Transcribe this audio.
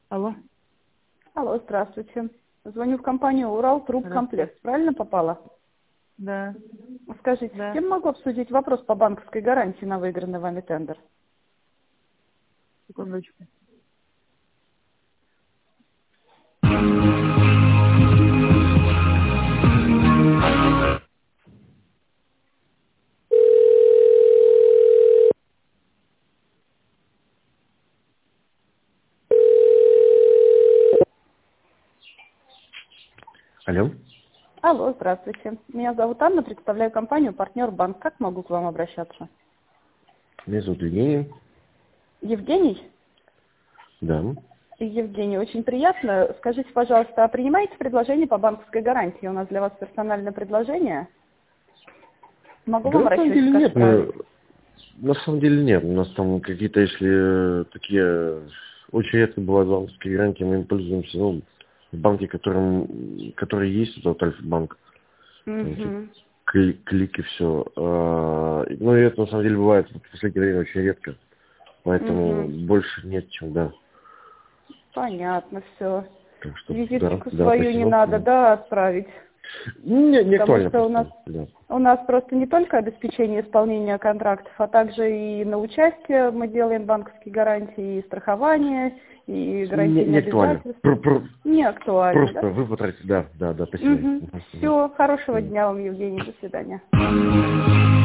Алло. Алло, здравствуйте. Звоню в компанию «Урал Труб Комплекс». Правильно попала? Да. Скажите, Да. с кем могу обсудить вопрос по банковской гарантии на выигранный вами тендер? Секундочку. Алло, Алло, здравствуйте. Меня зовут Анна, представляю компанию «Партнер Банк». Как могу к вам обращаться? меня зовут Евгений. Евгений? Да. Евгений, очень приятно. Скажите, пожалуйста, а принимаете предложение по банковской гарантии? У нас для вас персональное предложение. Могу Да, вам на самом расчетик деле нет. отправить? На самом деле нет. У нас там какие-то, если такие, очень редко бывают банковские гарантии, мы им пользуемся, ну, в банке, который есть, это вот Альфа-банк. Там, типа, Угу. клик и все. Ну, и это на самом деле бывает в последнее время очень редко. Поэтому Угу. больше нет, чем да. Понятно, все. Так что, Визиточку да, свою не спасибо. надо, да, отправить. Не Потому актуально что просто. Да. у нас просто не только обеспечение исполнения контрактов, а также и на участие мы делаем банковские гарантии, и страхование, и Не гарантийные актуально. обязательства. Не актуально, да? Просто вы потратите, да, спасибо. Угу. Мгм. Все, хорошего Мгм. дня вам, Евгений, до свидания.